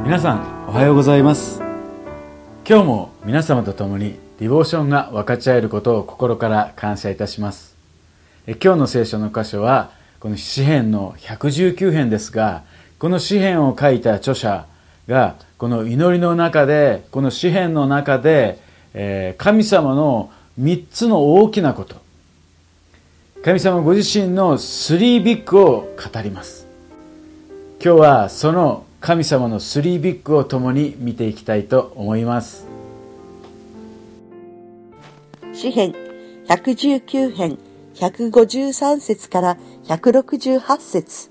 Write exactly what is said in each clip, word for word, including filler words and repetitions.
皆さんおはようございます。今日も皆様と共にディボーションが分かち合えることを心から感謝いたします。え今日の聖書の箇所はこの詩編のひゃくじゅうきゅう編ですが、この詩編を書いた著者がこの祈りの中で、この詩編の中で、えー、神様のみっつの大きなこと、神様ご自身のスリービッグを語ります。今日はその神様のスリービッグを共に見ていきたいと思います。 詩編ひゃくじゅうきゅう編ひゃくごじゅうさん節からひゃくろくじゅうはち節。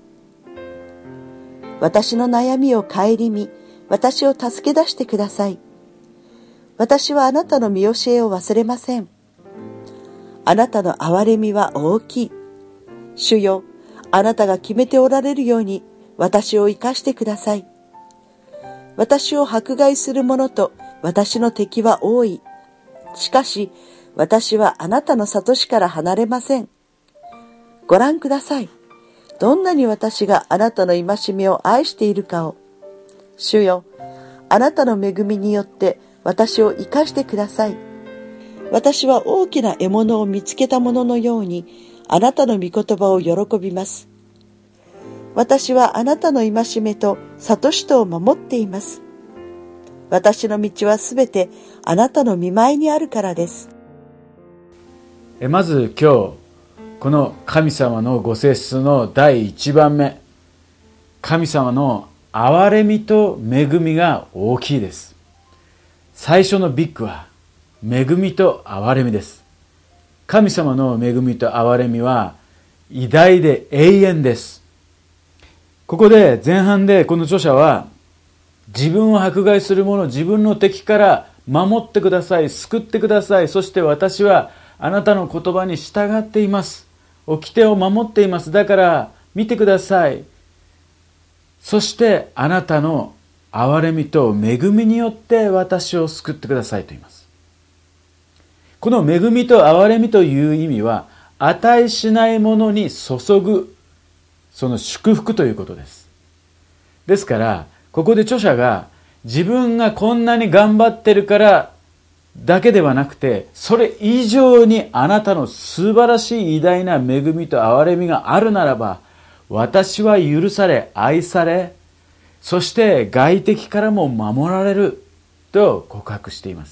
私の悩みを顧み、私を助け出してください。私はあなたの見教えを忘れません。あなたの憐れみは大きい。主よ、あなたが決めておられるように私を生かしてください。私を迫害する者と私の敵は多い。しかし、私はあなたの悟しから離れません。ご覧ください。どんなに私があなたの戒めを愛しているかを。主よ、あなたの恵みによって私を生かしてください。私は大きな獲物を見つけたもののように、あなたの御言葉を喜びます。私はあなたの戒めと悟しとを守っています。私の道はすべてあなたの御前にあるからです。 まず今日、この神様のご性質の第一番目、神様の憐れみと恵みが大きいです。最初のビッグは恵みと憐れみです。神様の恵みと憐れみは偉大で永遠です。ここで前半でこの著者は、自分を迫害する者、自分の敵から守ってください、救ってください、そして私はあなたの言葉に従っています、掟を守っています、だから見てください、そしてあなたの憐れみと恵みによって私を救ってくださいと言います。この恵みと憐れみという意味は、値しないものに注ぐ、その祝福ということです。ですからここで著者が自分がこんなに頑張ってるからだけではなくて、それ以上にあなたの素晴らしい偉大な恵みと憐れみがあるならば、私は許され愛され、そして外敵からも守られると告白しています。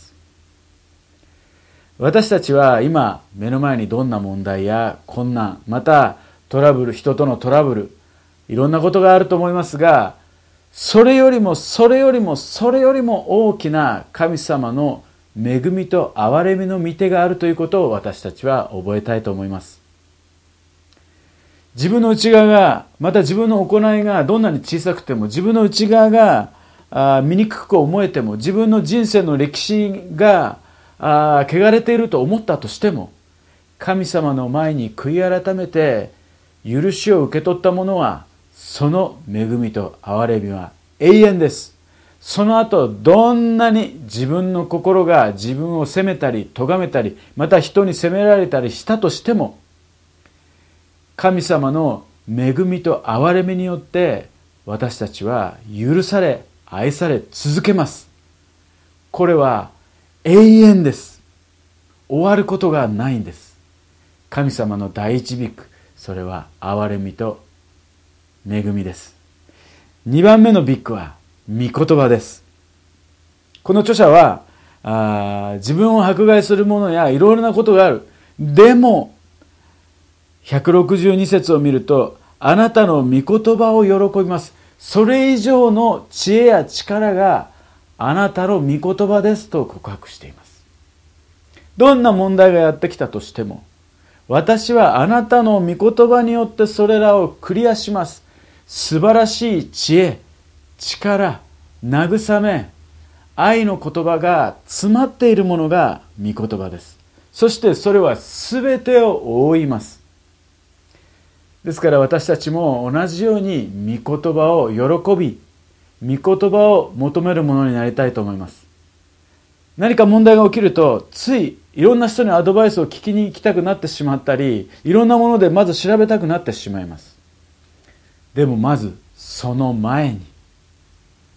私たちは今目の前にどんな問題や困難、またトラブル、人とのトラブル、いろんなことがあると思いますが、それよりもそれよりもそれよりも大きな神様の恵みと憐れみの御手があるということを私たちは覚えたいと思います。自分の内側が、また自分の行いがどんなに小さくても、自分の内側があ醜く思えても、自分の人生の歴史があ汚れていると思ったとしても、神様の前に悔い改めて許しを受け取った者は、その恵みと憐れみは永遠です。その後どんなに自分の心が自分を責めたり咎めたり、また人に責められたりしたとしても、神様の恵みと憐れみによって私たちは許され愛され続けます。これは永遠です。終わることがないんです。神様の第一ビッグ、それは憐れみと恵みです。にばんめのビッグは御言葉です。この著者はあ自分を迫害する者やいろいろなことがある。でもひゃくろくじゅうに節を見ると、あなたの御言葉を喜びます。それ以上の知恵や力があなたの御言葉ですと告白しています。どんな問題がやってきたとしても、私はあなたの御言葉によってそれらをクリアします。素晴らしい知恵、力、慰め、愛の言葉が詰まっているものが御言葉です。そしてそれは全てを覆います。ですから私たちも同じように御言葉を喜び、御言葉を求めるものになりたいと思います。何か問題が起きると、ついいろんな人にアドバイスを聞きに行きたくなってしまったり、いろんなものでまず調べたくなってしまいます。でもまずその前に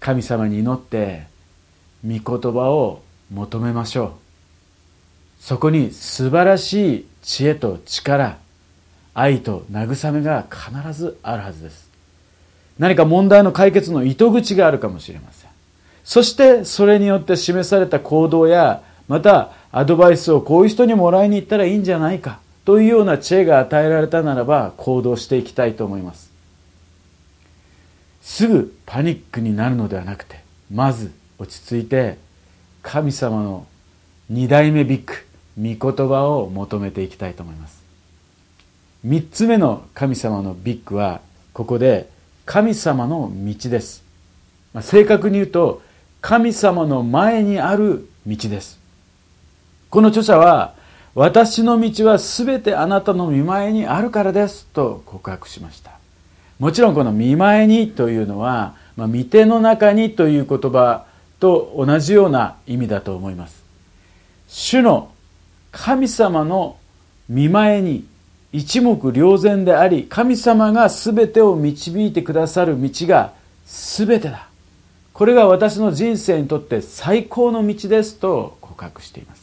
神様に祈って御言葉を求めましょう。そこに素晴らしい知恵と力、愛と慰めが必ずあるはずです。何か問題の解決の糸口があるかもしれません。そしてそれによって示された行動や、またアドバイスをこういう人にもらいに行ったらいいんじゃないかというような知恵が与えられたならば行動していきたいと思います。すぐパニックになるのではなくて、まず落ち着いて神様の二代目ビッグ、御言葉を求めていきたいと思います。三つ目の神様のビッグはここで神様の道です。まあ、正確に言うと神様の前にある道です。この著者は私の道はすべてあなたの御前にあるからですと告白しました。もちろんこの御前にというのは、まあ、御手の中にという言葉と同じような意味だと思います。主の神様の御前に一目瞭然であり、神様がすべてを導いてくださる道がすべてだ。これが私の人生にとって最高の道ですと告白しています。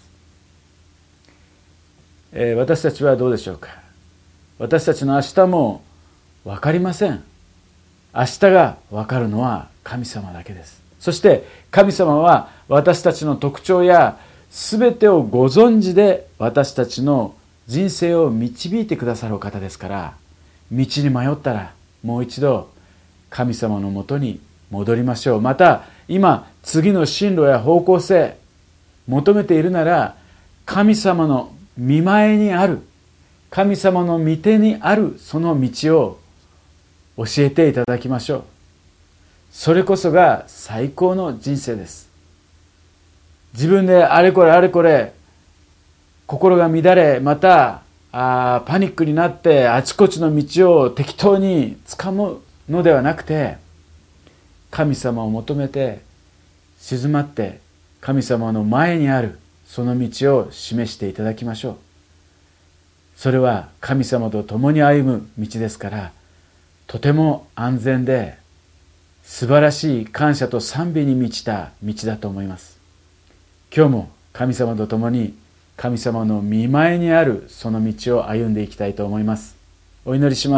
えー、私たちはどうでしょうか。私たちの明日も分かりません。明日が分かるのは神様だけです。そして神様は私たちの特徴やすべてをご存知で私たちの人生を導いてくださる方ですから、道に迷ったらもう一度神様のもとに戻りましょう。また今次の進路や方向性求めているなら、神様の御前にある、神様の御手にあるその道を教えていただきましょう。それこそが最高の人生です。自分であれこれあれこれ心が乱れ、またあパニックになってあちこちの道を適当に掴むのではなくて、神様を求めて静まって神様の前にあるその道を示していただきましょう。それは神様と共に歩む道ですから、とても安全で素晴らしい感謝と賛美に満ちた道だと思います。今日も神様と共に神様の御前にあるその道を歩んでいきたいと思います。お祈りします。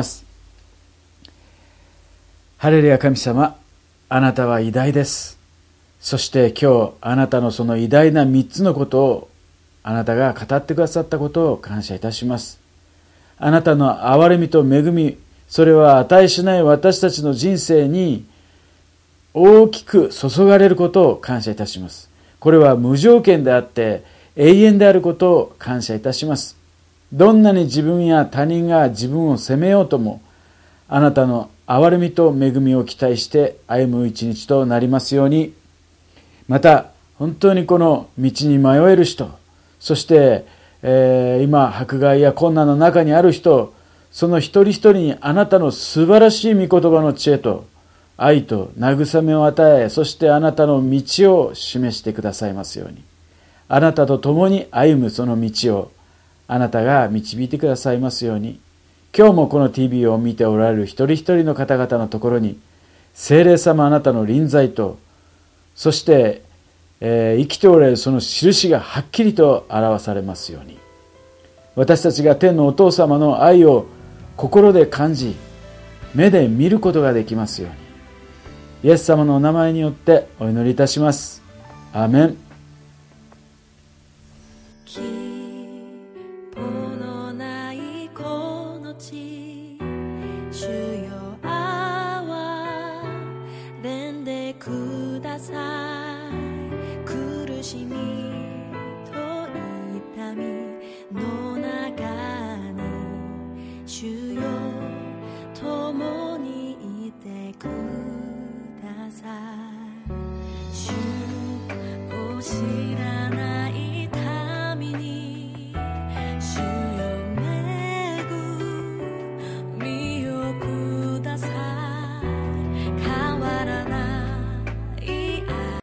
ハレルヤ、神様、あなたは偉大です。そして今日あなたのその偉大な三つのことをあなたが語ってくださったことを感謝いたします。あなたの憐れみと恵み、それは値しない私たちの人生に大きく注がれることを感謝いたします。これは無条件であって永遠であることを感謝いたします。どんなに自分や他人が自分を責めようとも、あなたの憐れみと恵みを期待して歩む一日となりますように。また本当にこの道に迷える人、そして、えー、今迫害や困難の中にある人、その一人一人にあなたの素晴らしい御言葉の知恵と愛と慰めを与え、そしてあなたの道を示してくださいますように。あなたと共に歩むその道をあなたが導いてくださいますように。今日もこの ティービー を見ておられる一人一人の方々のところに聖霊様あなたの臨在と、そして、えー、生きておられるその印がはっきりと表されますように。私たちが天のお父様の愛を心で感じ、目で見ることができますように。イエス様のお名前によってお祈りいたします。アーメン。 希望のないこの地、主よ憐れんでください。苦しみと痛みの中に主よ共にいてください。主を知らない民に主よ恵みをください。変わらない愛。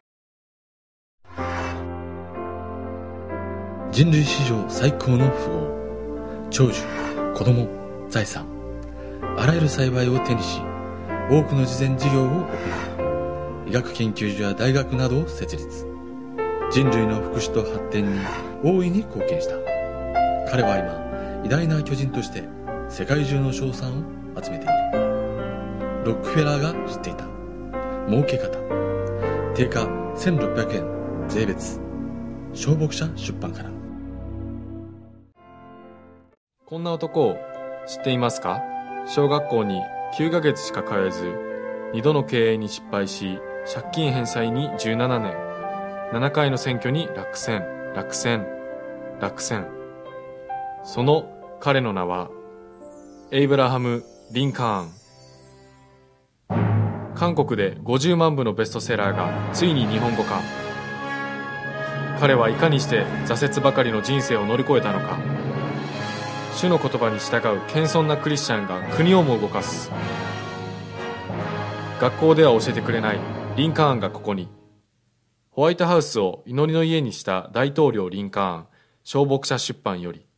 人類史上最高の富豪、長寿、子供、財産、あらゆる幸いを手にし、多くの慈善事業を行う医学研究所や大学などを設立。人類の福祉と発展に大いに貢献した。彼は今、偉大な巨人として世界中の称賛を集めている。ロックフェラーが知っていた儲け方。定価せんろっぴゃくえん税別。小牧者出版から。 こんな男を知っていますか？小学校にきゅうかげつしか通えず、にどの経営に失敗し、借金返済にじゅうななねん、ななかいの選挙に落選、落選、落選。その彼の名は、エイブラハム・リンカーン。韓国でごじゅうまんぶのベストセラーがついに日本語化。彼はいかにして挫折ばかりの人生を乗り越えたのか。主の言葉に従う謙遜なクリスチャンが国をも動かす。学校では教えてくれないリンカーンがここに。ホワイトハウスを祈りの家にした大統領リンカーン、小牧者出版より。